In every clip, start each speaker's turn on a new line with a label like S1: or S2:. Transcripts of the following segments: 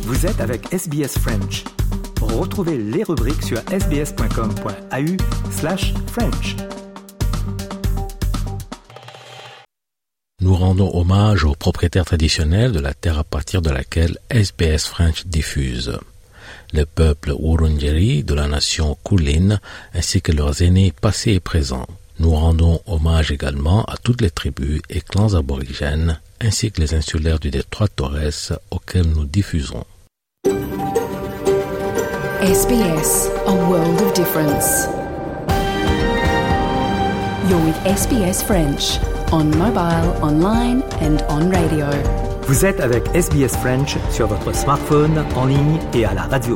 S1: Vous êtes avec SBS French. Retrouvez les rubriques sur sbs.com.au/French.
S2: Nous rendons hommage aux propriétaires traditionnels de la terre à partir de laquelle SBS French diffuse. Le peuple Wurundjeri de la nation Kulin ainsi que leurs aînés passés et présents. Nous rendons hommage également à toutes les tribus et clans aborigènes ainsi que les insulaires du détroit Torres auxquels nous diffusons.
S3: SBS, a world of difference. You're with SBS French, on mobile, online and on radio.
S1: Vous êtes avec SBS French sur votre smartphone, en ligne et à la radio.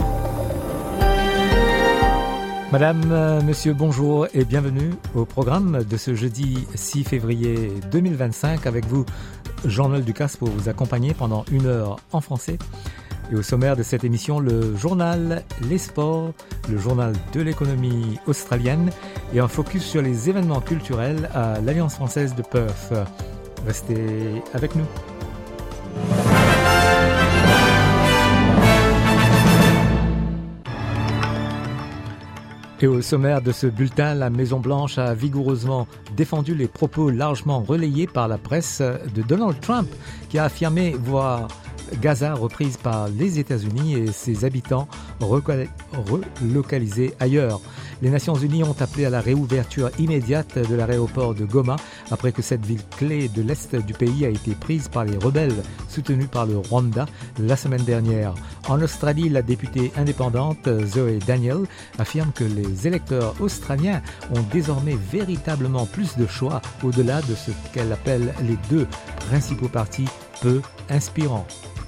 S1: Madame, monsieur, bonjour et bienvenue au programme de ce jeudi 6 février 2025 avec vous, Jean-Noël Ducasse, pour vous accompagner pendant 1 heure en français. Et au sommaire de cette émission, le journal Les Sports, le journal de l'économie australienne et un focus sur les événements culturels à l'Alliance française de Perth. Restez avec nous. Et au sommaire de ce bulletin, la Maison-Blanche a vigoureusement défendu les propos largement relayés par la presse de Donald Trump, qui a affirmé voir Gaza reprise par les États-Unis et ses habitants relocalisés ailleurs. Les Nations Unies ont appelé à la réouverture immédiate de l'aéroport de Goma après que cette ville clé de l'Est du pays a été prise par les rebelles soutenus par le Rwanda la semaine dernière. En Australie, la députée indépendante Zoe Daniel affirme que les électeurs australiens ont désormais véritablement plus de choix au-delà de ce qu'elle appelle les 2 principaux partis peu inspirants.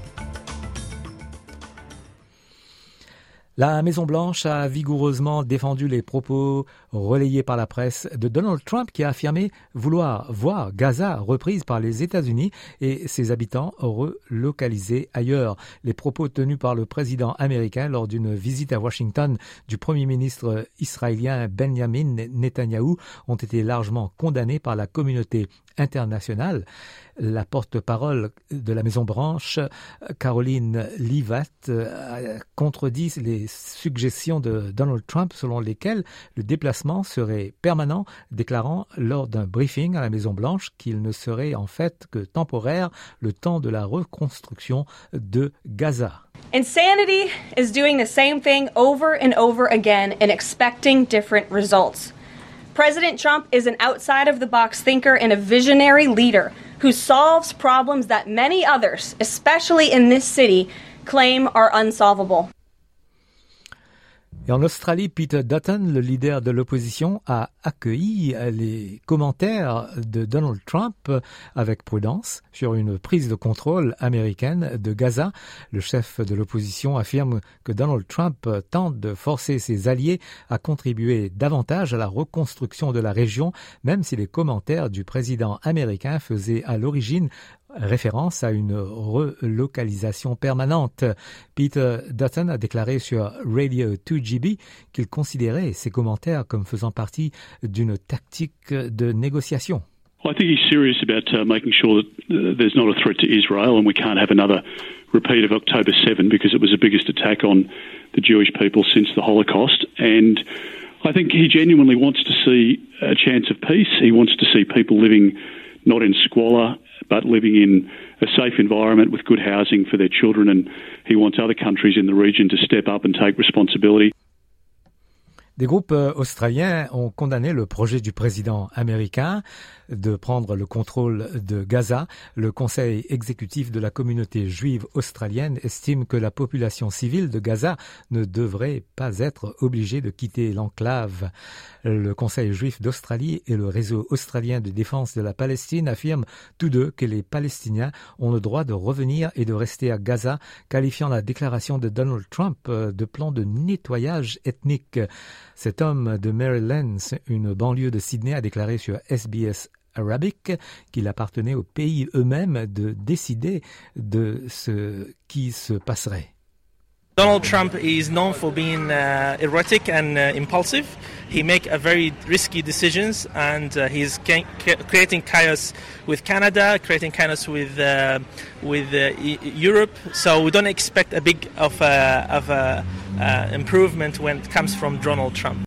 S1: La Maison-Blanche a vigoureusement défendu les propos relayés par la presse de Donald Trump qui a affirmé vouloir voir Gaza reprise par les États-Unis et ses habitants relocalisés ailleurs. Les propos tenus par le président américain lors d'une visite à Washington du Premier ministre israélien Benjamin Netanyahou ont été largement condamnés par la communauté internationale. La porte-parole de la Maison-Blanche, Caroline Leavitt, contredit les suggestions de Donald Trump selon lesquelles le déplacement serait permanent, déclarant lors d'un briefing à la Maison-Blanche qu'il ne serait en fait que temporaire le temps de la reconstruction de Gaza.
S4: Insanity is doing the same thing over and over again and expecting different results. President Trump is an outside-of-the-box thinker and a visionary leader who solves problems that many others, especially in this city, claim are unsolvable.
S1: Et en Australie, Peter Dutton, le leader de l'opposition, a accueilli les commentaires de Donald Trump avec prudence sur une prise de contrôle américaine de Gaza. Le chef de l'opposition affirme que Donald Trump tente de forcer ses alliés à contribuer davantage à la reconstruction de la région, même si les commentaires du président américain faisaient à l'origine référence à une relocalisation permanente. Peter Dutton a déclaré sur Radio 2GB qu'il considérait ces commentaires comme faisant partie d'une tactique de négociation.
S5: I think he's serious about making sure that there's not a threat to Israel and we can't have another repeat of October 7 because it was the biggest attack on the Jewish people since the Holocaust. And I think he genuinely wants to see a chance of peace. He wants to see people living not in squalor but living in a safe environment with good housing for their children, and he wants other countries in the region to step up and take responsibility.
S1: Des groupes australiens ont condamné le projet du président américain de prendre le contrôle de Gaza. Le conseil exécutif de la communauté juive australienne estime que la population civile de Gaza ne devrait pas être obligée de quitter l'enclave. Le conseil juif d'Australie et le réseau australien de défense de la Palestine affirment tous deux que les Palestiniens ont le droit de revenir et de rester à Gaza, qualifiant la déclaration de Donald Trump de plan de nettoyage ethnique. Cet homme de Maryland, une banlieue de Sydney, a déclaré sur SBS Arabic qu'il appartenait aux pays eux-mêmes de décider de ce qui se passerait.
S6: Donald Trump is known for being erratic and impulsive. He makes very risky decisions, and he's creating chaos with Canada, creating chaos with Europe. So we don't expect a big improvement when it comes from Donald Trump.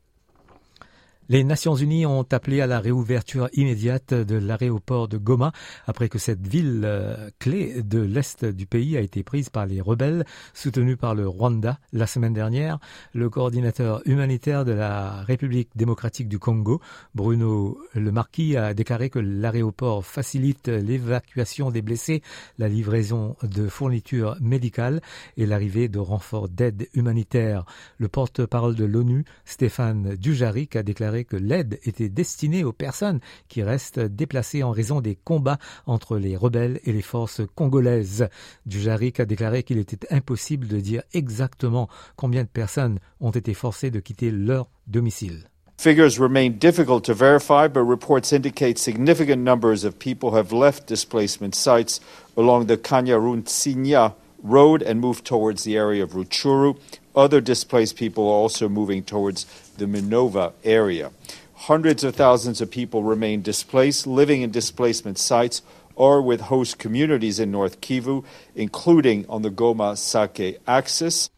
S1: Les Nations Unies ont appelé à la réouverture immédiate de l'aéroport de Goma après que cette ville clé de l'est du pays a été prise par les rebelles soutenus par le Rwanda la semaine dernière. Le coordinateur humanitaire de la République démocratique du Congo, Bruno Le Marquis, a déclaré que l'aéroport facilite l'évacuation des blessés, la livraison de fournitures médicales et l'arrivée de renforts d'aide humanitaire. Le porte-parole de l'ONU, Stéphane Dujarric, a déclaré que l'aide était destinée aux personnes qui restent déplacées en raison des combats entre les rebelles et les forces congolaises. Dujarric a déclaré qu'il était impossible de dire exactement combien de personnes ont été forcées de quitter leur domicile.
S7: Figures remain difficult to verify, but reports indicate significant numbers of people have left displacement sites along the Kanyaruncinya road and moved towards the area of Rutshuru. Other displaced people are also moving towards the Minova area. Hundreds of thousands of people remain displaced, living in displacement sites or with host communities in North Kivu, including on the Goma-Sake axis.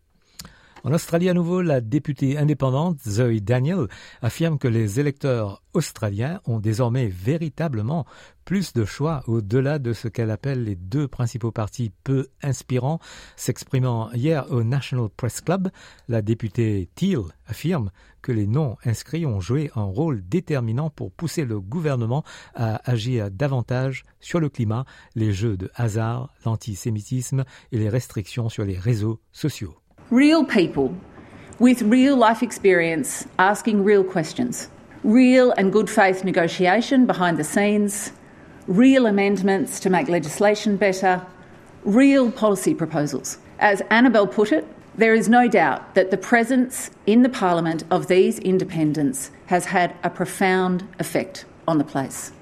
S1: En Australie à nouveau, la députée indépendante Zoe Daniel affirme que les électeurs australiens ont désormais véritablement plus de choix au-delà de ce qu'elle appelle les deux principaux partis peu inspirants. S'exprimant hier au National Press Club, la députée Teal affirme que les non-inscrits ont joué un rôle déterminant pour pousser le gouvernement à agir davantage sur le climat, les jeux de hasard, l'antisémitisme et les restrictions sur les réseaux sociaux.
S8: Real people with real life experience asking real questions, real and good faith negotiation behind the scenes, real amendments to make legislation better, real policy proposals. As Annabelle put it, there is no doubt that the presence in the Parliament of these independents has had a profound effect on the place.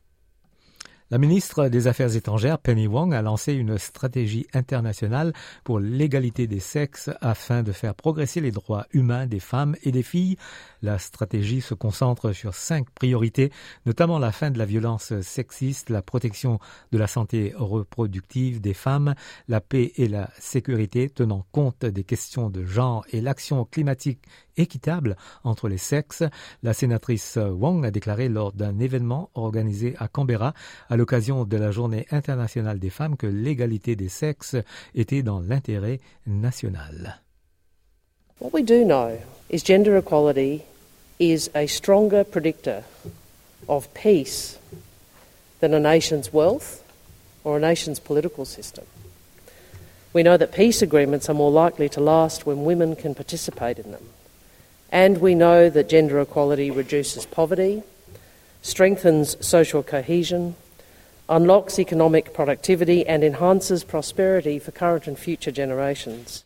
S1: La ministre des Affaires étrangères, Penny Wong, a lancé une stratégie internationale pour l'égalité des sexes afin de faire progresser les droits humains des femmes et des filles. La stratégie se concentre sur 5 priorités, notamment la fin de la violence sexiste, la protection de la santé reproductive des femmes, la paix et la sécurité tenant compte des questions de genre et l'action climatique équitable entre les sexes. La sénatrice Wong a déclaré lors d'un événement organisé à Canberra à l'occasion de la Journée internationale des femmes que l'égalité des sexes était dans l'intérêt national.
S9: What we do know is gender equality is a stronger predictor of peace than a nation's wealth or a nation's political system. We know that peace agreements are more likely to last when women can participate in them. And we know that gender equality reduces poverty, strengthens social cohesion, unlocks economic productivity and enhances prosperity for current and future generations.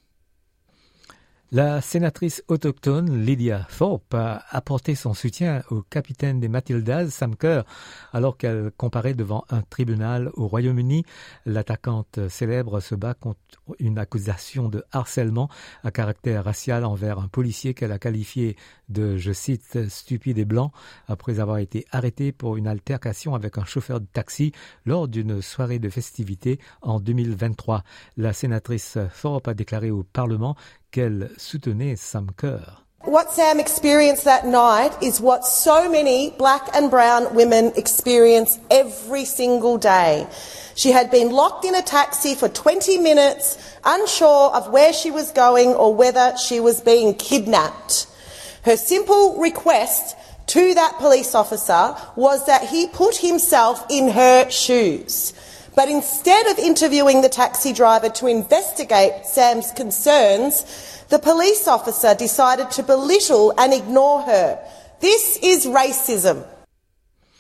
S1: La sénatrice autochtone Lydia Thorpe a apporté son soutien au capitaine des Matildas, Sam Kerr, alors qu'elle comparait devant un tribunal au Royaume-Uni. L'attaquante célèbre se bat contre une accusation de harcèlement à caractère racial envers un policier qu'elle a qualifié de, je cite, stupide et blanc, après avoir été arrêtée pour une altercation avec un chauffeur de taxi lors d'une soirée de festivités en 2023. La sénatrice Thorpe a déclaré au Parlement qu'elle soutenait Sam Kerr.
S10: What Sam experienced that night is what so many black and brown women experience every single day. She had been locked in a taxi for 20 minutes, unsure of where she was going or whether she was being kidnapped. Her simple request to that police officer was that he put himself in her shoes. But instead of interviewing the taxi driver to investigate Sam's concerns, the police officer decided to belittle and ignore her. This is racism.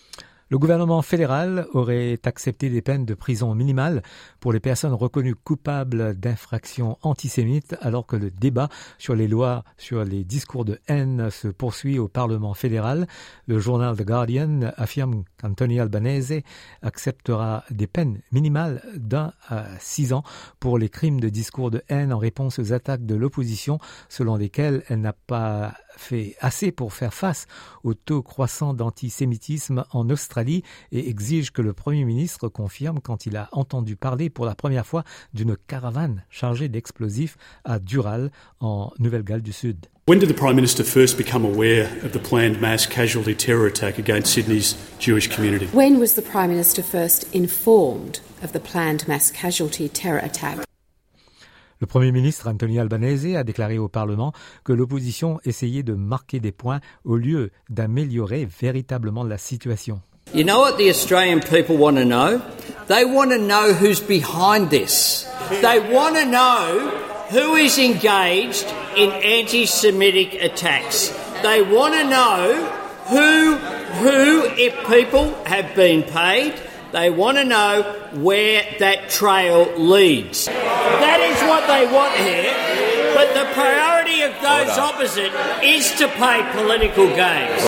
S1: Le gouvernement fédéral aurait accepté des peines de prison minimales pour les personnes reconnues coupables d'infractions antisémites alors que le débat sur les lois sur les discours de haine se poursuit au Parlement fédéral. Le journal The Guardian affirme qu'Anthony Albanese acceptera des peines minimales d'1 à 6 ans pour les crimes de discours de haine en réponse aux attaques de l'opposition selon lesquelles elle n'a pas fait assez pour faire face au taux croissant d'antisémitisme en Australie et exige que le Premier ministre confirme quand il a entendu parler pour la première fois d'une caravane chargée d'explosifs à Dural, en Nouvelle-Galles du Sud.
S11: When did the Prime Minister first become aware of the planned mass casualty terror attack against Sydney's Jewish community?
S12: When was the Prime Minister first informed of the planned mass casualty terror attack?
S1: Le Premier ministre Anthony Albanese a déclaré au Parlement que l'opposition essayait de marquer des points au lieu d'améliorer véritablement la situation.
S13: You know what the Australian people want to know? They want to know who's behind this. They want to know who is engaged in anti-Semitic attacks. They want to know who, if people have been paid, they want to know where that trail leads. That is what they want here, but the priority of those opposite is to pay political gains.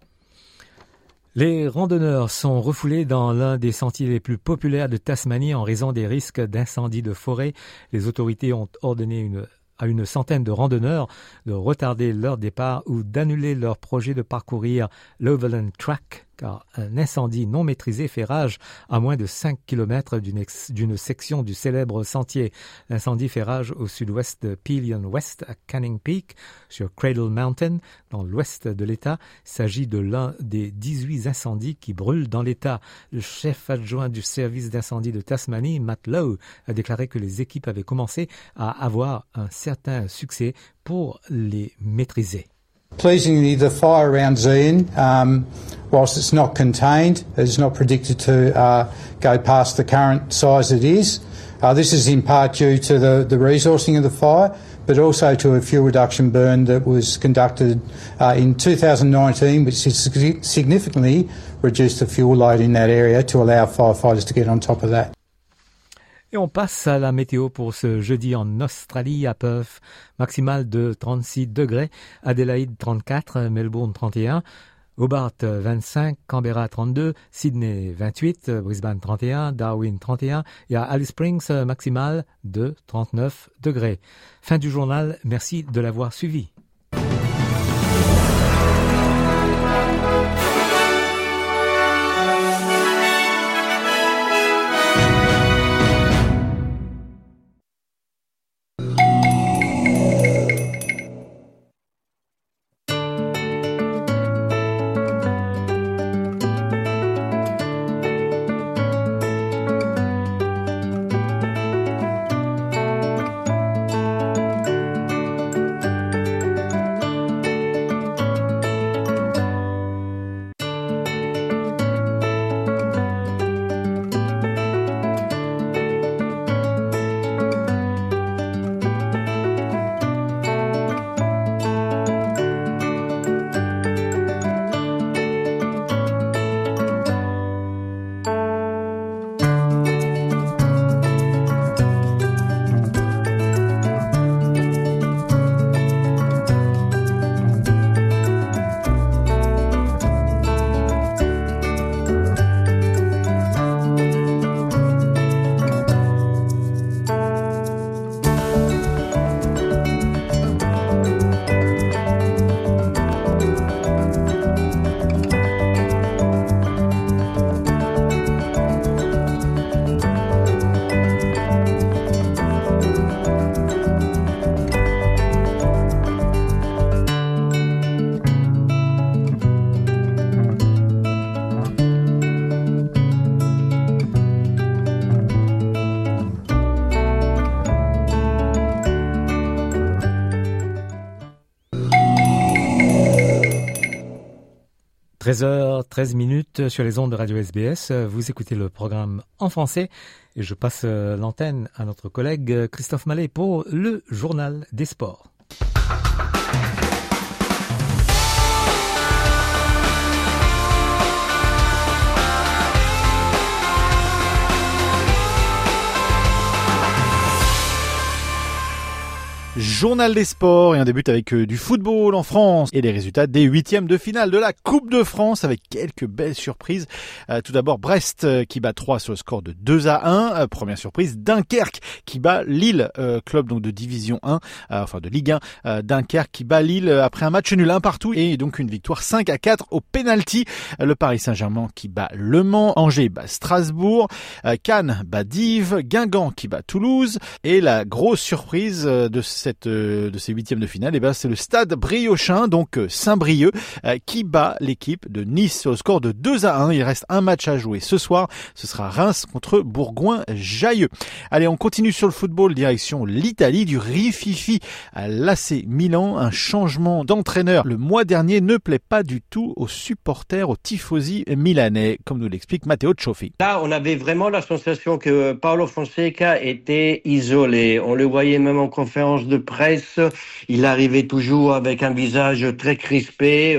S1: Les randonneurs sont refoulés dans l'un des sentiers les plus populaires de Tasmanie en raison des risques d'incendie de forêt. Les autorités ont ordonné à une centaine de randonneurs de retarder leur départ ou d'annuler leur projet de parcourir l'Overland Track, car un incendie non maîtrisé fait rage à moins de 5 km d'une section du célèbre sentier. L'incendie fait rage au sud-ouest de Pelion West, à Canning Peak, sur Cradle Mountain, dans l'ouest de l'État. Il s'agit de l'un des 18 incendies qui brûlent dans l'État. Le chef adjoint du service d'incendie de Tasmanie, Matt Lowe, a déclaré que les équipes avaient commencé à avoir un certain succès pour les maîtriser.
S14: Pleasingly, the fire around Zion, whilst it's not contained, is not predicted to go past the current size it is. This is in part due to the resourcing of the fire, but also to a fuel reduction burn that was conducted in 2019, which has significantly reduced the fuel load in that area to allow firefighters to get on top of that.
S1: Et on passe à la météo pour ce jeudi en Australie, à Perth, maximale de 36 degrés, Adélaïde 34, Melbourne 31, Hobart 25, Canberra 32, Sydney 28, Brisbane 31, Darwin 31 et à Alice Springs, maximale de 39 degrés. Fin du journal, merci de l'avoir suivi. – 13h13 sur les ondes de Radio SBS. Vous écoutez le programme en français et je passe l'antenne à notre collègue Christophe Mallet pour le journal des sports.
S15: Journal des sports et on débute avec du football en France et les résultats des huitièmes de finale de la Coupe de France avec quelques belles surprises. Tout d'abord Brest qui bat 3 sur le score de 2-1. Première surprise, Dunkerque qui bat Lille, club donc de division 1, enfin de Ligue 1. Dunkerque qui bat Lille après un match nul 1 partout et donc une victoire 5-4 au penalty. Le Paris Saint-Germain qui bat Le Mans, Angers bat Strasbourg, Cannes bat Dives, Guingamp qui bat Toulouse et la grosse surprise de ces huitièmes de finale, c'est le Stade Briochin, donc Saint-Brieuc, qui bat l'équipe de Nice sur le score de 2-1. Il reste un match à jouer ce soir. Ce sera Reims contre Bourgoin-Jallieu. Allez, on continue sur le football, direction l'Italie, du rififi à l'AC Milan. Un changement d'entraîneur le mois dernier ne plaît pas du tout aux supporters, aux tifosi milanais, comme nous l'explique Matteo Cioffi.
S16: Là, on avait vraiment la sensation que Paulo Fonseca était isolé. On le voyait même en conférence de presse, il arrivait toujours avec un visage très crispé.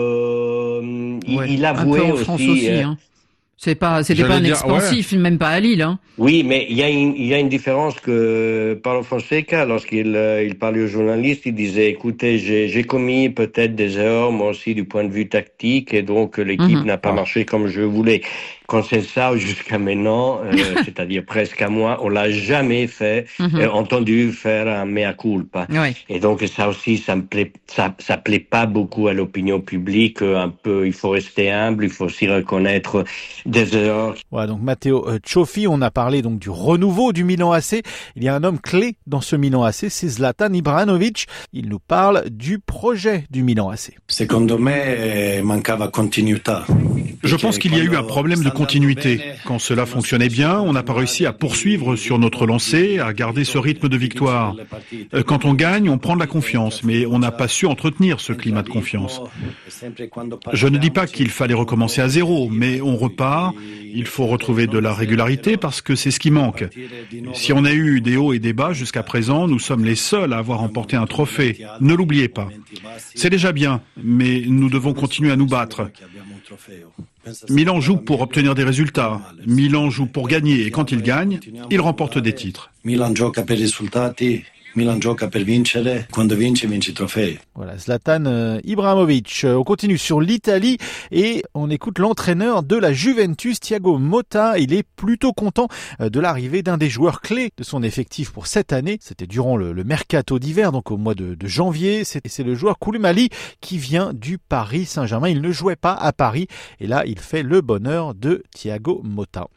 S16: Il avouait
S17: un peu en France aussi. C'était pas un expansif, même pas à Lille. Hein.
S16: Oui, mais il y a une différence que Paulo Fonseca, lorsqu'il parlait aux journalistes, il disait, écoutez, j'ai commis peut-être des erreurs, moi aussi, du point de vue tactique, et donc l'équipe n'a pas marché comme je voulais. Conceição, jusqu'à maintenant, c'est-à-dire presque à moi, on l'a jamais fait, entendu faire un mea culpa. Oui. Et donc ça aussi, ça plaît pas beaucoup à l'opinion publique. Un peu, il faut rester humble, il faut aussi reconnaître des erreurs.
S15: Voilà, donc Matteo Cioffi, on a parlé donc du renouveau du Milan AC. Il y a un homme clé dans ce Milan AC, c'est Zlatan Ibrahimovic. Il nous parle du projet du Milan AC.
S18: Secondo me mancava continuità.
S19: Je pense qu'il y a eu un problème de continuité. Quand cela fonctionnait bien, on n'a pas réussi à poursuivre sur notre lancée, à garder ce rythme de victoire. Quand on gagne, on prend de la confiance, mais on n'a pas su entretenir ce climat de confiance. Je ne dis pas qu'il fallait recommencer à zéro, mais on repart, il faut retrouver de la régularité parce que c'est ce qui manque. Si on a eu des hauts et des bas jusqu'à présent, nous sommes les seuls à avoir remporté un trophée. Ne l'oubliez pas. C'est déjà bien, mais nous devons continuer à nous battre. Milan joue pour obtenir des résultats. Milan joue pour gagner et quand il gagne, il remporte des titres.
S18: Milan gioca per risultati. Milan gioca per vincere, quando vince i trofei.
S15: Voilà, Zlatan Ibrahimovic. On continue sur l'Italie et on écoute l'entraîneur de la Juventus, Thiago Motta. Il est plutôt content de l'arrivée d'un des joueurs clés de son effectif pour cette année. C'était durant le mercato d'hiver, donc au mois de janvier. C'est le joueur Koulibaly qui vient du Paris Saint-Germain. Il ne jouait pas à Paris et là, il fait le bonheur de Thiago Motta.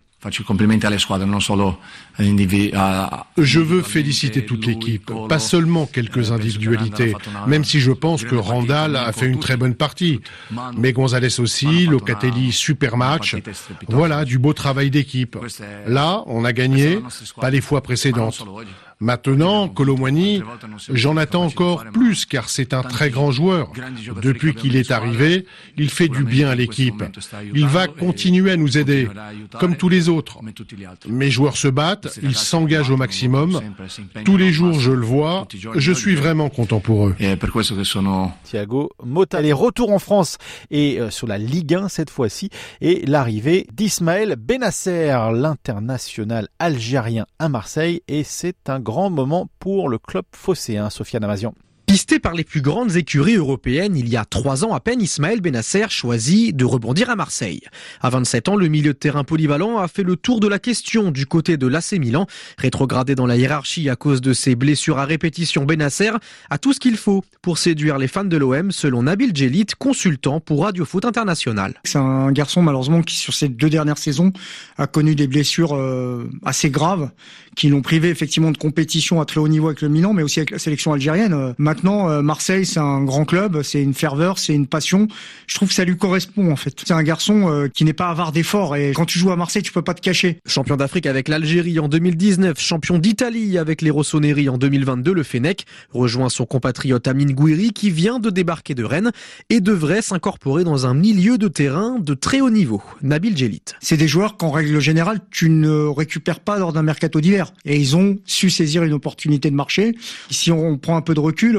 S20: Je veux féliciter toute l'équipe, pas seulement quelques individualités, même si je pense que Randall a fait une très bonne partie. Mais Gonzalez aussi, Locatelli, super match. Voilà, du beau travail d'équipe. Là, on a gagné, pas les fois précédentes. Maintenant, Kolo Muani, j'en attends encore plus car c'est un très grand joueur. Depuis qu'il est arrivé, il fait du bien à l'équipe. Il va continuer à nous aider, comme tous les autres. Mes joueurs se battent, ils s'engagent au maximum. Tous les jours, je le vois, je suis vraiment content pour eux.
S15: Thiago Motta, les retours en France et sur la Ligue 1 cette fois-ci et l'arrivée d'Ismaël Benasser, l'international algérien à Marseille et c'est un grand moment pour le club phocéen. Sofiane Amazian.
S21: Pisté par les plus grandes écuries européennes, il y a 3 ans à peine, Ismaël Benasser choisit de rebondir à Marseille. À 27 ans, le milieu de terrain polyvalent a fait le tour de la question du côté de l'AC Milan. Rétrogradé dans la hiérarchie à cause de ses blessures à répétition, Benasser a tout ce qu'il faut pour séduire les fans de l'OM, selon Nabil Djellit, consultant pour Radio Foot International.
S22: C'est un garçon malheureusement qui sur ces 2 dernières saisons a connu des blessures assez graves qui l'ont privé effectivement de compétition à très haut niveau avec le Milan, mais aussi avec la sélection algérienne. Maintenant, Marseille, c'est un grand club, c'est une ferveur, c'est une passion. Je trouve que ça lui correspond en fait. C'est un garçon qui n'est pas avare d'efforts et quand tu joues à Marseille, tu peux pas te cacher.
S21: Champion d'Afrique avec l'Algérie en 2019, champion d'Italie avec les Rossoneri en 2022, le Fennec rejoint son compatriote Amine Gouiri qui vient de débarquer de Rennes et devrait s'incorporer dans un milieu de terrain de très haut niveau. Nabil Djellit.
S22: C'est des joueurs qu'en règle générale, tu ne récupères pas lors d'un mercato d'hiver. Et ils ont su saisir une opportunité de marché. Si on prend un peu de recul,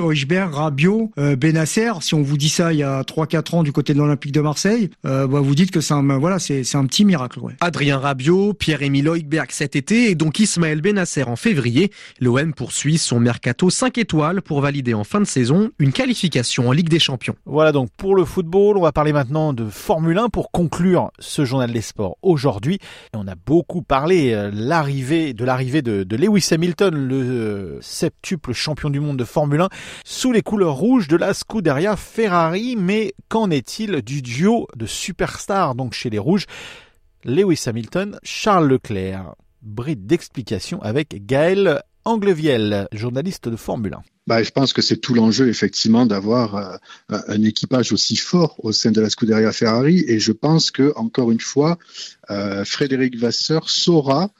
S22: Højbjerg, Rabiot, Bennacer. Si on vous dit ça il y a 3-4 ans du côté de l'Olympique de Marseille, vous dites que c'est un petit miracle. Ouais.
S21: Adrien Rabiot, Pierre-Emile Højbjerg cet été et donc Ismaël Bennacer en février. L'OM poursuit son mercato 5 étoiles pour valider en fin de saison une qualification en Ligue des Champions.
S15: Voilà donc pour le football. On va parler maintenant de Formule 1 pour conclure ce journal des sports aujourd'hui. Et on a beaucoup parlé de l'arrivée de Lewis Hamilton, le septuple champion du monde de Formule 1, sous les couleurs rouges de la Scuderia Ferrari. Mais qu'en est-il du duo de superstars donc chez les rouges, Lewis Hamilton, Charles Leclerc? Bride d'explication avec Gaël Angleviel, journaliste de Formule 1.
S2: Je pense que c'est tout l'enjeu, effectivement, d'avoir un équipage aussi fort au sein de la Scuderia Ferrari. Et je pense que, encore une fois, Frédéric Vasseur saura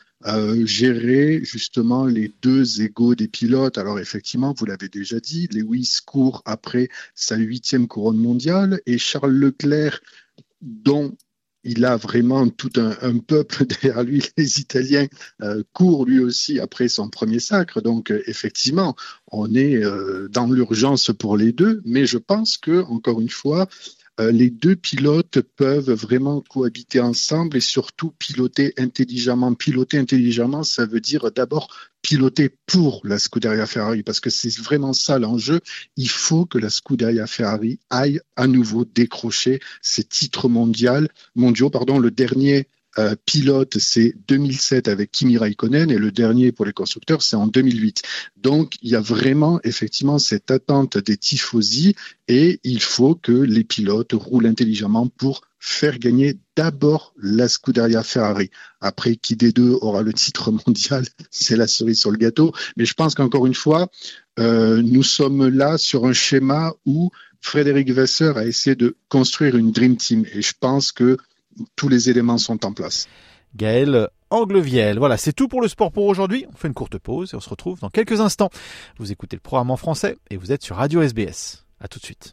S2: gérer justement les deux égos des pilotes. Alors effectivement, vous l'avez déjà dit, Lewis court après sa 8e couronne mondiale et Charles Leclerc, dont il a vraiment tout un peuple derrière lui, les Italiens, courent lui aussi après son premier sacre. Donc effectivement, on est dans l'urgence pour les deux, mais je pense que, encore une fois, les deux pilotes peuvent vraiment cohabiter ensemble et surtout piloter intelligemment. Piloter intelligemment, ça veut dire d'abord piloter pour la Scuderia Ferrari, parce que c'est vraiment ça l'enjeu. Il faut que la Scuderia Ferrari aille à nouveau décrocher ses titres mondiaux. Le dernier pilote, c'est 2007 avec Kimi Räikkönen et le dernier pour les constructeurs, c'est en 2008. Donc, il y a vraiment, effectivement, cette attente des tifosi et il faut que les pilotes roulent intelligemment pour faire gagner d'abord la Scuderia Ferrari. Après, qui des deux aura le titre mondial, c'est la cerise sur le gâteau. Mais je pense qu'encore une fois, nous sommes là sur un schéma où Frédéric Vasseur a essayé de construire une Dream Team et je pense que tous les éléments sont en place.
S15: Gaël Angleviel. Voilà, c'est tout pour le sport pour aujourd'hui. On fait une courte pause et on se retrouve dans quelques instants. Vous écoutez le programme en français et vous êtes sur Radio SBS. À tout de suite.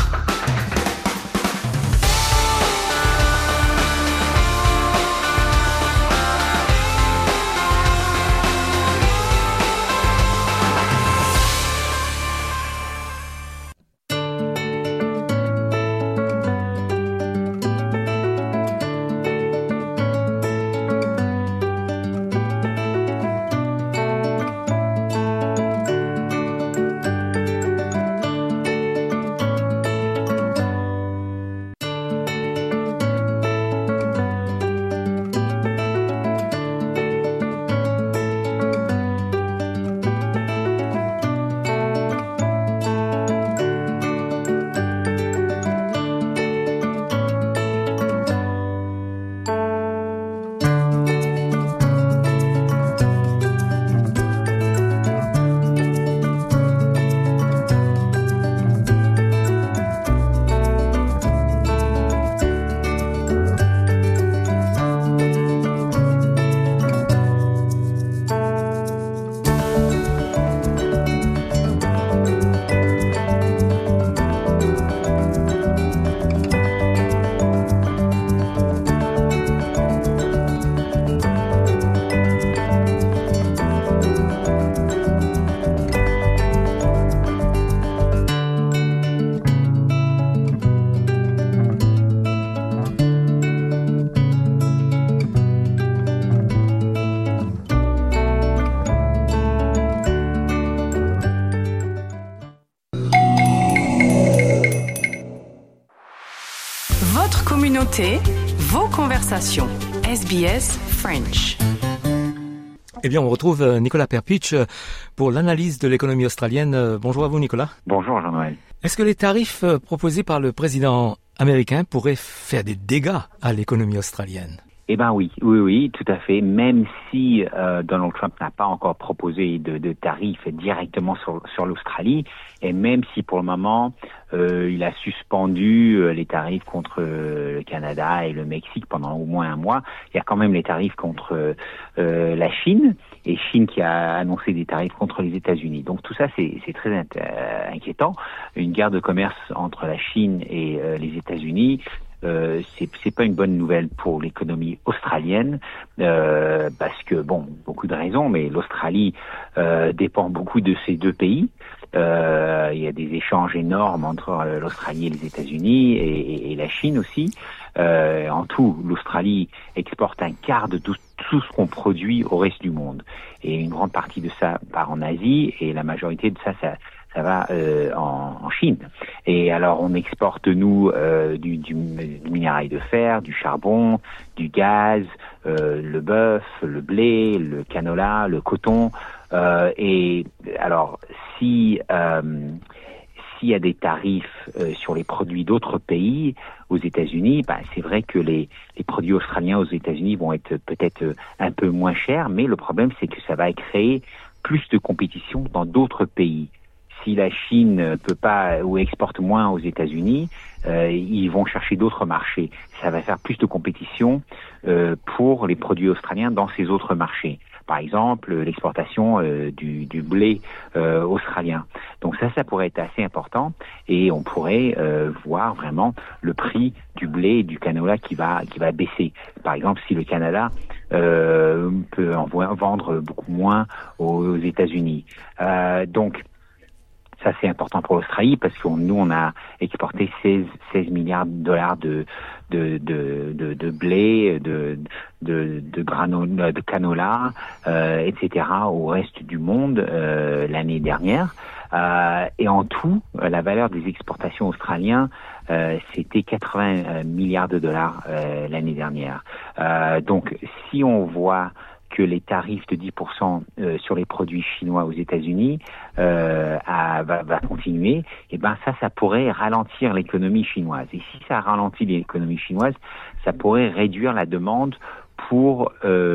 S3: Vos conversations. SBS French.
S1: Eh bien, on retrouve Nicolas Perpich pour l'analyse de l'économie australienne. Bonjour à vous, Nicolas.
S23: Bonjour, Jean-Noël.
S1: Est-ce que les tarifs proposés par le président américain pourraient faire des dégâts à l'économie australienne ?
S23: Eh ben oui, tout à fait. Même si Donald Trump n'a pas encore proposé de tarifs directement sur l'Australie, et même si pour le moment il a suspendu les tarifs contre le Canada et le Mexique pendant au moins un mois, il y a quand même les tarifs contre la Chine, et Chine qui a annoncé des tarifs contre les États-Unis. Donc tout ça c'est très inquiétant. Une guerre de commerce entre la Chine et les États-Unis. C'est pas une bonne nouvelle pour l'économie australienne parce que beaucoup de raisons, mais l'Australie dépend beaucoup de ces deux pays Il y a des échanges énormes entre l'Australie et les États-Unis et la Chine aussi. En tout, l'Australie exporte un quart de tout ce qu'on produit au reste du monde. Et une grande partie de ça part en Asie et la majorité de ça va en Chine. Et alors on exporte nous du minerai de fer, du charbon, du gaz, le bœuf, le blé, le canola, le coton. Et alors s'il y a des tarifs sur les produits d'autres pays aux États-Unis, c'est vrai que les produits australiens aux États-Unis vont être peut-être un peu moins chers, mais le problème c'est que ça va créer plus de compétition dans d'autres pays. Si la Chine peut pas ou exporte moins aux États-Unis, ils vont chercher d'autres marchés. Ça va faire plus de compétition pour les produits australiens dans ces autres marchés. Par exemple, l'exportation du blé australien. Donc ça pourrait être assez important et on pourrait voir vraiment le prix du blé et du canola qui va baisser. Par exemple, si le Canada peut en vendre beaucoup moins aux États-Unis. Donc ça c'est important pour l'Australie parce que nous on a exporté 16 milliards de dollars de blé, de canola, etc. au reste du monde l'année dernière. Et en tout, la valeur des exportations australiennes, c'était 80 milliards de dollars l'année dernière. Donc si on voit que les tarifs de 10% sur les produits chinois aux États-Unis va continuer, et ça pourrait ralentir l'économie chinoise. Et si ça ralentit l'économie chinoise, ça pourrait réduire la demande pour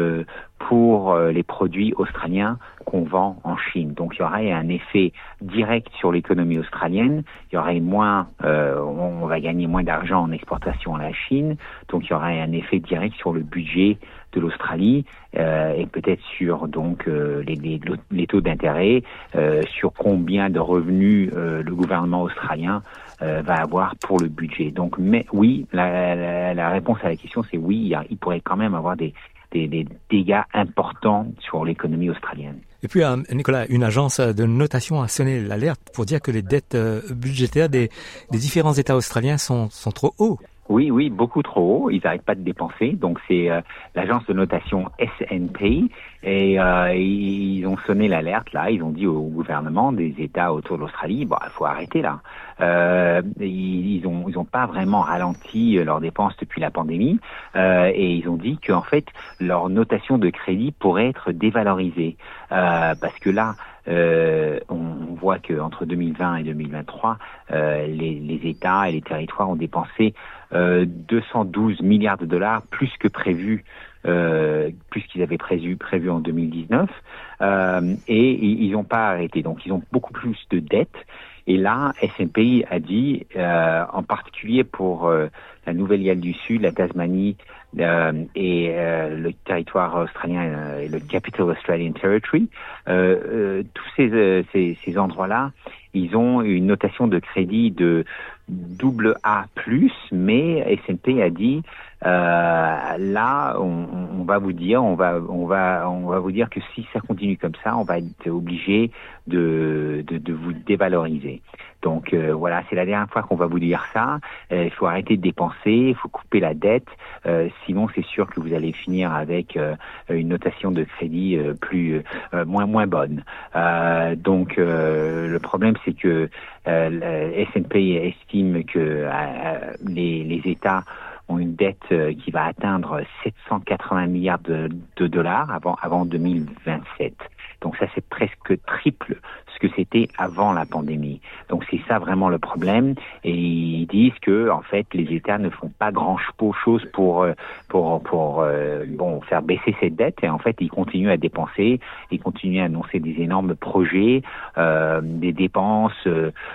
S23: les produits australiens qu'on vend en Chine. Donc il y aurait un effet direct sur l'économie australienne, il y aurait moins, on va gagner moins d'argent en exportation à la Chine, donc il y aurait un effet direct sur le budget de l'Australie et peut-être sur donc les taux d'intérêt, sur combien de revenus le gouvernement australien va avoir pour le budget. Donc mais oui, la réponse à la question c'est oui, il pourrait quand même avoir des dégâts importants sur l'économie australienne.
S1: Et puis, Nicolas, une agence de notation a sonné l'alerte pour dire que les dettes budgétaires des différents États australiens sont trop hauts.
S23: Oui, beaucoup trop haut. Ils n'arrêtent pas de dépenser. Donc c'est l'agence de notation S&P et ils ont sonné l'alerte là. Ils ont dit au gouvernement des États autour de l'Australie, il faut arrêter là. Ils ont pas vraiment ralenti leurs dépenses depuis la pandémie et ils ont dit qu'en fait leur notation de crédit pourrait être dévalorisée parce que là on voit que entre 2020 et 2023 les États et les territoires ont dépensé 212 milliards de dollars plus que prévu, plus qu'ils avaient prévu en 2019 et ils n'ont pas arrêté. Donc ils ont beaucoup plus de dettes. Et là, S&P a dit, en particulier pour la Nouvelle-Galles du Sud, la Tasmanie et le territoire australien, le Capital Australian Territory, tous ces endroits-là, ils ont une notation de crédit de AA+, mais S&P a dit là on va vous dire on va vous dire que si ça continue comme ça, on va être obligé de vous dévaloriser. Donc voilà, c'est la dernière fois qu'on va vous dire ça. Il faut arrêter de dépenser, il faut couper la dette, sinon c'est sûr que vous allez finir avec une notation de crédit moins bonne. Donc le problème c'est que S&P estime que les États ont une dette qui va atteindre 780 milliards de dollars avant 2027. Donc ça, c'est presque triple ce que c'était avant la pandémie. Donc c'est ça vraiment le problème. Et ils disent que en fait, les États ne font pas grand-chose pour faire baisser cette dette. Et en fait, ils continuent à dépenser, ils continuent à annoncer des énormes projets, des dépenses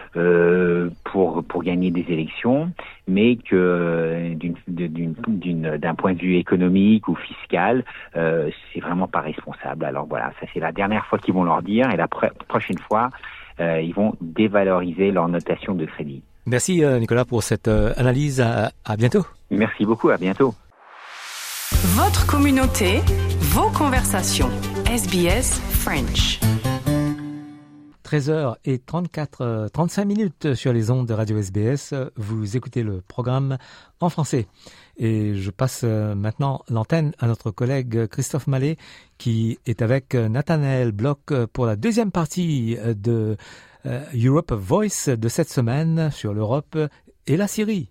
S23: pour gagner des élections, mais que d'un point de vue économique ou fiscal, c'est vraiment pas responsable. Alors voilà, ça c'est la dernière fois qu'ils vont leur dire, et la prochaine fois, ils vont dévaloriser leur notation de crédit.
S1: Merci Nicolas pour cette analyse. À bientôt.
S23: Merci beaucoup, à bientôt.
S3: Votre communauté, vos conversations. SBS French.
S1: 13h35 minutes sur les ondes de Radio SBS. Vous écoutez le programme en français. Et je passe maintenant l'antenne à notre collègue Christophe Mallet qui est avec Nathanaël Bloch pour la deuxième partie de Europe Voice de cette semaine sur l'Europe et la Syrie.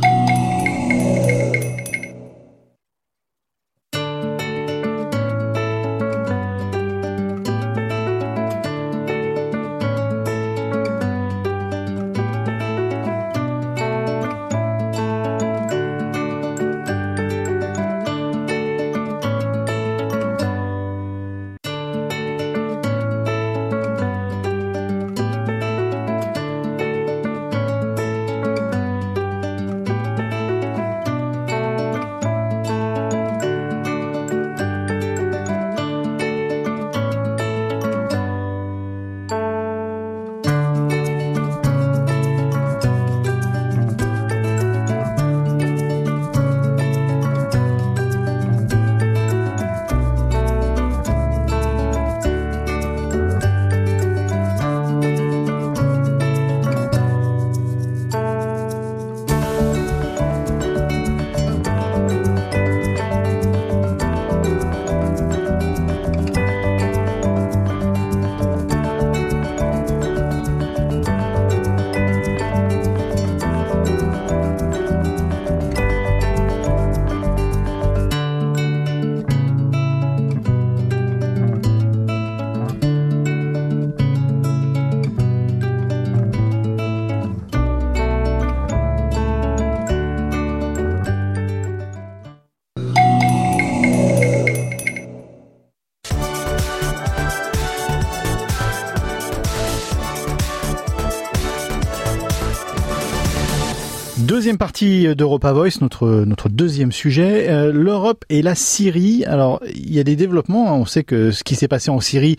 S15: Deuxième partie d'Europa Voice, notre deuxième sujet, l'Europe et la Syrie. Alors, il y a des développements. On sait que ce qui s'est passé en Syrie,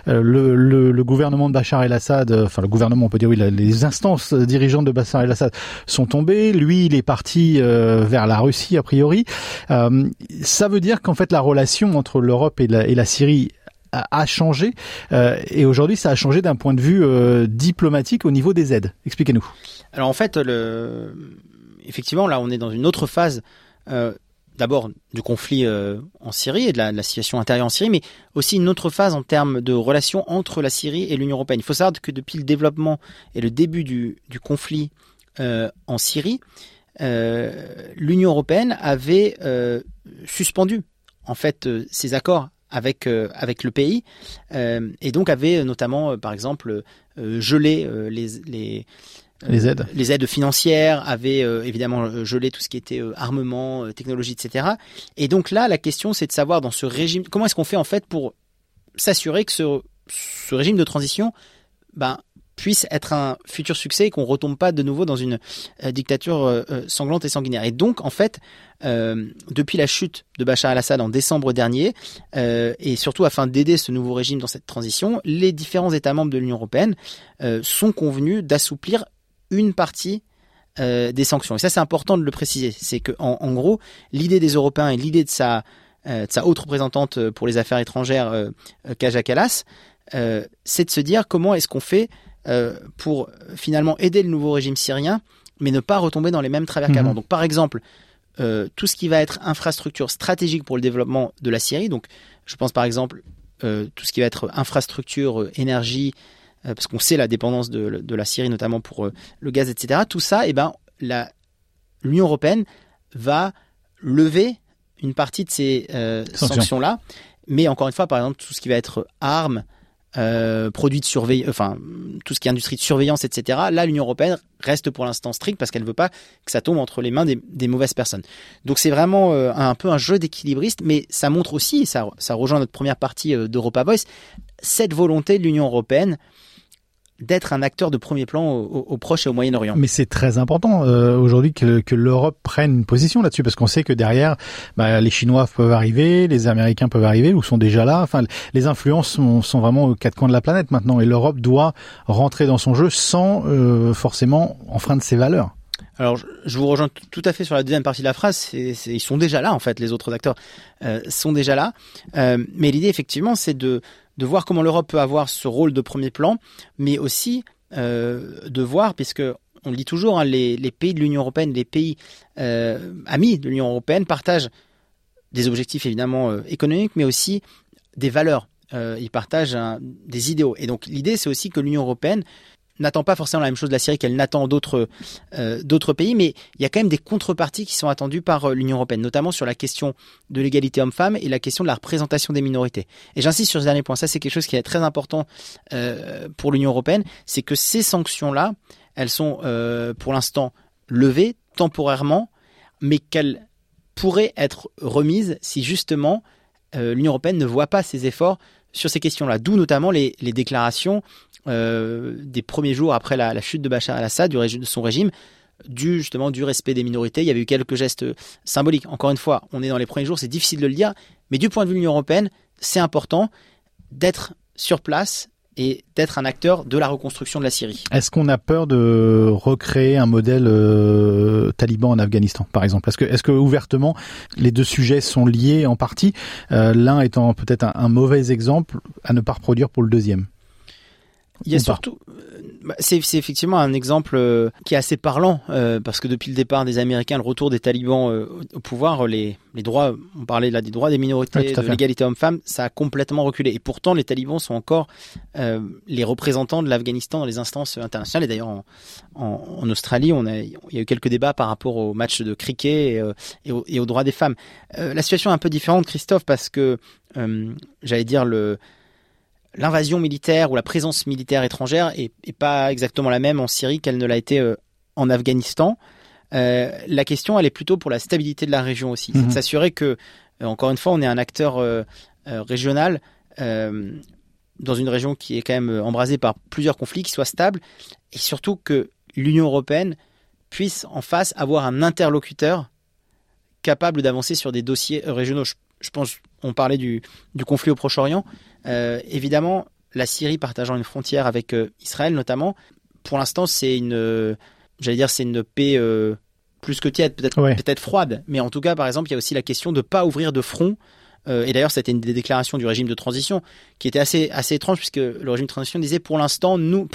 S15: le gouvernement de Bachar el-Assad, enfin le gouvernement, on peut dire oui, les instances dirigeantes de Bachar el-Assad sont tombées. Lui, il est parti vers la Russie a priori. Ça veut dire qu'en fait la relation entre l'Europe et la Syrie a changé et aujourd'hui ça a changé d'un point de vue diplomatique au niveau des aides. Expliquez-nous.
S4: Alors en fait, effectivement là on est dans une autre phase d'abord du conflit en Syrie et de la situation intérieure en Syrie, mais aussi une autre phase en termes de relations entre la Syrie et l'Union européenne. Il faut savoir que depuis le développement et le début du conflit en Syrie, l'Union européenne avait suspendu en fait ses accords avec le pays et donc avait notamment par exemple gelé les aides financières, avait évidemment gelé tout ce qui était armement, technologie, etc. Et donc là la question c'est de savoir dans ce régime comment est-ce qu'on fait en fait pour s'assurer que ce régime de transition puisse être un futur succès et qu'on retombe pas de nouveau dans une dictature sanglante et sanguinaire. Et donc, en fait, depuis la chute de Bachar el-Assad en décembre dernier, et surtout afin d'aider ce nouveau régime dans cette transition, les différents États membres de l'Union européenne sont convenus d'assouplir une partie des sanctions. Et ça, c'est important de le préciser. C'est que, en gros, l'idée des Européens et l'idée de sa haute représentante pour les affaires étrangères, Kaja Kallas, c'est de se dire comment est-ce qu'on fait pour finalement aider le nouveau régime syrien, mais ne pas retomber dans les mêmes travers qu'avant. Donc par exemple, tout ce qui va être infrastructure stratégique pour le développement de la Syrie, donc je pense par exemple tout ce qui va être infrastructure, énergie, parce qu'on sait la dépendance de la Syrie notamment pour le gaz, etc. Tout ça, l'Union européenne va lever une partie de ces sanctions-là, mais encore une fois, par exemple, tout ce qui va être armes, produits de surveillance, enfin tout ce qui est industrie de surveillance, etc. Là, l'Union européenne reste pour l'instant stricte parce qu'elle ne veut pas que ça tombe entre les mains des mauvaises personnes. Donc c'est vraiment un peu un jeu d'équilibriste, mais ça montre aussi, et ça rejoint notre première partie d'Europa Voice, cette volonté de l'Union européenne d'être un acteur de premier plan au Proche et au Moyen-Orient.
S15: Mais c'est très important aujourd'hui que l'Europe prenne une position là-dessus, parce qu'on sait que derrière, les Chinois peuvent arriver, les Américains peuvent arriver, ou sont déjà là. Enfin, les influences sont vraiment aux quatre coins de la planète maintenant, et l'Europe doit rentrer dans son jeu sans forcément enfreindre ses valeurs.
S4: Alors, je vous rejoins tout à fait sur la deuxième partie de la phrase. Ils sont déjà là, en fait, les autres acteurs sont déjà là. Mais l'idée, effectivement, c'est de de voir comment l'Europe peut avoir ce rôle de premier plan, mais aussi de voir, puisque on le dit toujours, hein, les pays de l'Union européenne, les pays amis de l'Union européenne partagent des objectifs évidemment économiques, mais aussi des valeurs. Ils partagent des idéaux. Et donc l'idée, c'est aussi que l'Union européenne n'attend pas forcément la même chose de la Syrie qu'elle n'attend d'autres pays, mais il y a quand même des contreparties qui sont attendues par l'Union européenne, notamment sur la question de l'égalité homme-femme et la question de la représentation des minorités. Et j'insiste sur ce dernier point, ça c'est quelque chose qui est très important pour l'Union européenne, c'est que ces sanctions-là, elles sont pour l'instant levées temporairement, mais qu'elles pourraient être remises si justement l'Union européenne ne voit pas ses efforts sur ces questions-là. D'où notamment les déclarations des premiers jours après la chute de Bachar el-Assad, de son régime, du respect des minorités. Il y avait eu quelques gestes symboliques. Encore une fois, on est dans les premiers jours, c'est difficile de le dire, mais du point de vue de l'Union européenne, c'est important d'être sur place et d'être un acteur de la reconstruction de la Syrie.
S15: Est-ce qu'on a peur de recréer un modèle taliban en Afghanistan, par exemple ? Est-ce que ouvertement, les deux sujets sont liés en partie, l'un étant peut-être un mauvais exemple à ne pas reproduire pour le deuxième ?
S4: Il y a surtout, c'est effectivement un exemple qui est assez parlant parce que depuis le départ des Américains, le retour des talibans au pouvoir, les droits, on parlait là des droits des minorités, de l'égalité homme-femme, ça a complètement reculé. Et pourtant, les talibans sont encore les représentants de l'Afghanistan dans les instances internationales. Et d'ailleurs, en Australie, il y a eu quelques débats par rapport au match de cricket et aux droits des femmes. La situation est un peu différente, Christophe, parce que j'allais dire l'invasion militaire ou la présence militaire étrangère est pas exactement la même en Syrie qu'elle ne l'a été en Afghanistan. La question, elle est plutôt pour la stabilité de la région aussi. C'est de s'assurer que, encore une fois, on est un acteur régional dans une région qui est quand même embrasée par plusieurs conflits, qui soit stable, et surtout que l'Union européenne puisse en face avoir un interlocuteur capable d'avancer sur des dossiers régionaux. Je pense, on parlait du conflit au Proche-Orient. Évidemment, la Syrie partageant une frontière avec Israël notamment, pour l'instant c'est une paix plus que tiède, peut-être froide, mais en tout cas par exemple il y a aussi la question de ne pas ouvrir de front, et d'ailleurs c'était une des déclarations du régime de transition qui était assez étrange, puisque le régime de transition disait pour l'instant, nous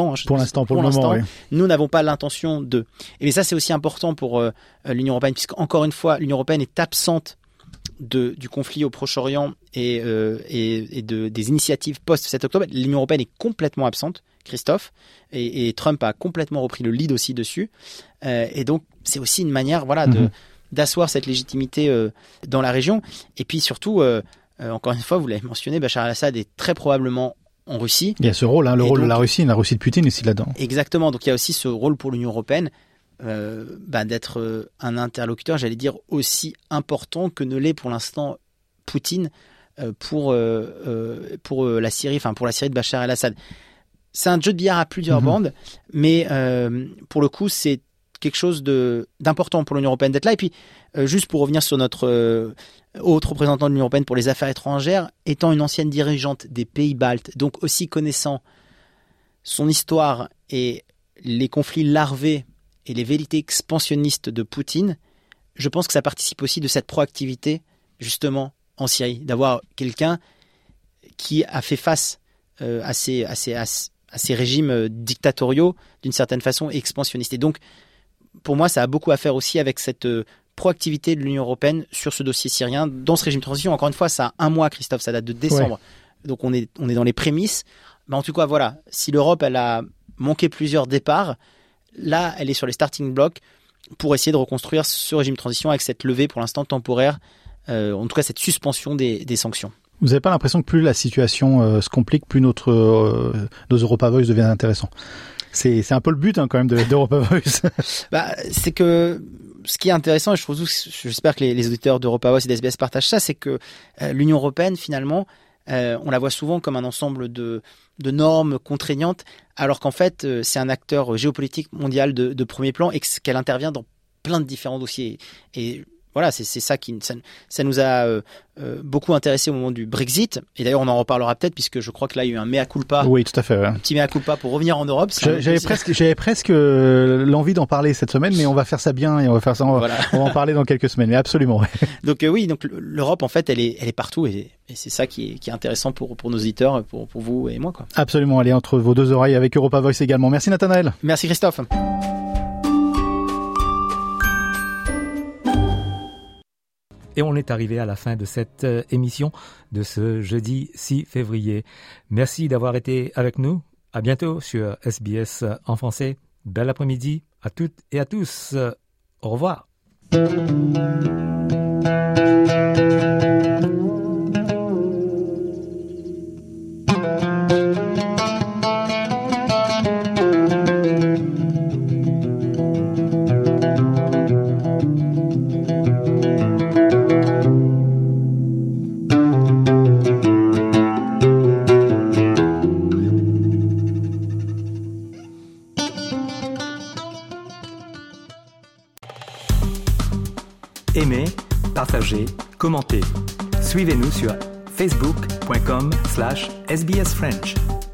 S4: n'avons pas l'intention de. Et ça c'est aussi important pour l'Union européenne, puisque encore une fois l'Union européenne est absente du conflit au Proche-Orient et des initiatives post-7 octobre. L'Union européenne est complètement absente, Christophe, et Trump a complètement repris le lead aussi dessus. Et donc, c'est aussi une manière d'asseoir cette légitimité dans la région. Et puis surtout, encore une fois, vous l'avez mentionné, Bachar el-Assad est très probablement en Russie.
S15: Il y a ce rôle, le rôle de la Russie de Poutine aussi là-dedans.
S4: Exactement, donc il y a aussi ce rôle pour l'Union européenne d'être un interlocuteur, j'allais dire, aussi important que ne l'est pour l'instant Poutine pour la Syrie, pour la Syrie de Bachar el-Assad. C'est un jeu de billard à plusieurs bandes, mais pour le coup, c'est quelque chose d'important pour l'Union européenne d'être là. Et puis, juste pour revenir sur notre haute représentante de l'Union européenne pour les affaires étrangères, étant une ancienne dirigeante des pays baltes, donc aussi connaissant son histoire et les conflits larvés et les velléités expansionnistes de Poutine, je pense que ça participe aussi de cette proactivité, justement, en Syrie, d'avoir quelqu'un qui a fait face à ces régimes dictatoriaux, d'une certaine façon, et expansionnistes. Et donc, pour moi, ça a beaucoup à faire aussi avec cette proactivité de l'Union européenne sur ce dossier syrien, dans ce régime de transition. Encore une fois, ça a un mois, Christophe, ça date de décembre. Ouais. Donc, on est dans les prémices. Mais en tout cas, voilà, si l'Europe, elle a manqué plusieurs départs, là, elle est sur les starting blocks pour essayer de reconstruire ce régime de transition avec cette levée, pour l'instant temporaire, en tout cas cette suspension des sanctions.
S15: Vous n'avez pas l'impression que plus la situation se complique, plus nos Europa Voice deviennent intéressants? C'est un peu le but quand même d'Europa Voice.
S4: C'est que ce qui est intéressant, et j'espère que les auditeurs d'Europa Voice et d'SBS partagent ça, c'est que l'Union européenne, finalement, on la voit souvent comme un ensemble de normes contraignantes, alors qu'en fait, c'est un acteur géopolitique mondial de premier plan et qu'elle intervient dans plein de différents dossiers. Et voilà, c'est ça qui ça nous a beaucoup intéressé au moment du Brexit. Et d'ailleurs, on en reparlera peut-être puisque je crois que là, il y a eu un mea culpa.
S15: Oui, tout à fait. Ouais.
S4: Un petit mea culpa pour revenir en Europe.
S15: J'avais presque l'envie d'en parler cette semaine, mais on va faire ça bien et on va en parler dans quelques semaines. Mais absolument. Ouais.
S4: Donc oui, donc l'Europe en fait, elle est partout et c'est ça qui est intéressant pour nos auditeurs, pour vous et moi, quoi.
S15: Absolument. Allez, entre vos deux oreilles avec Europa Voice également. Merci Nathanaël.
S4: Merci Christophe.
S1: Et on est arrivé à la fin de cette émission de ce jeudi 6 février. Merci d'avoir été avec nous. À bientôt sur SBS en français. Bel après-midi à toutes et à tous. Au revoir.
S5: Aimez, partagez, commentez. Suivez-nous sur facebook.com/sbsfrench.